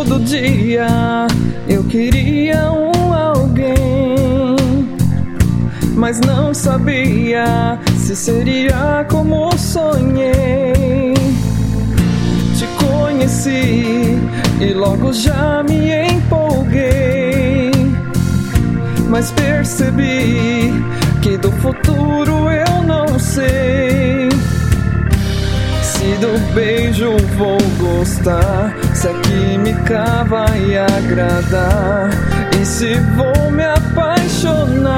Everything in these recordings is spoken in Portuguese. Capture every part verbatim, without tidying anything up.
Todo dia eu queria um alguém, mas não sabia se seria como sonhei. Te conheci e logo já me empolguei, mas percebi que do futuro eu não sei. Se do beijo vou gostar, se a química vai agradar, e se vou me apaixonar.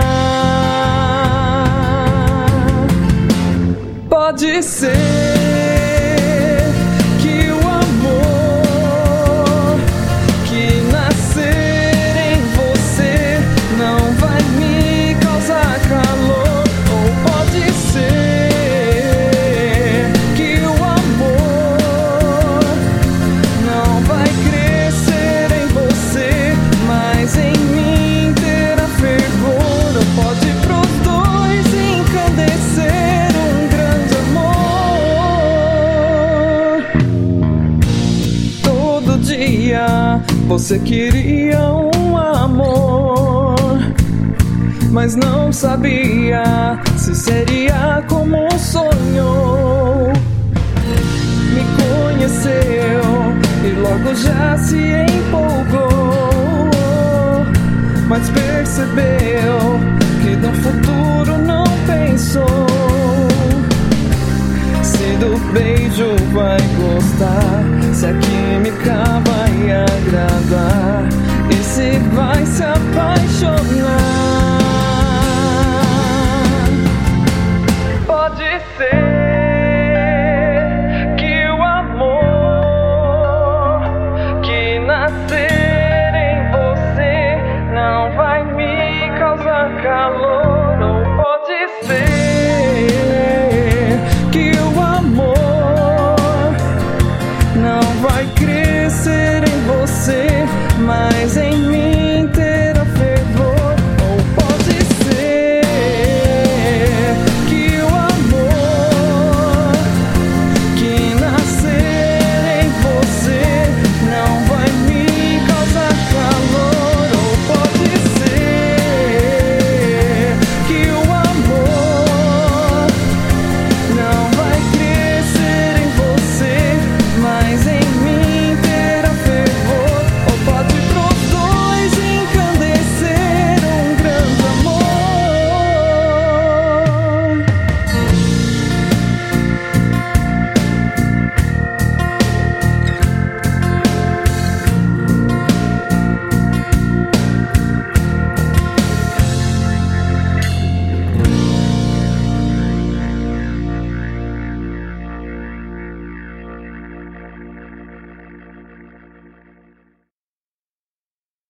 Pode ser que o amor que nascer em você não vai me causar calor, ou pode ser você queria um amor, mas não sabia se seria como sonhou. Me conheceu e logo já se empolgou, mas percebeu que no futuro não pensou. Se do beijo vai gostar, se a química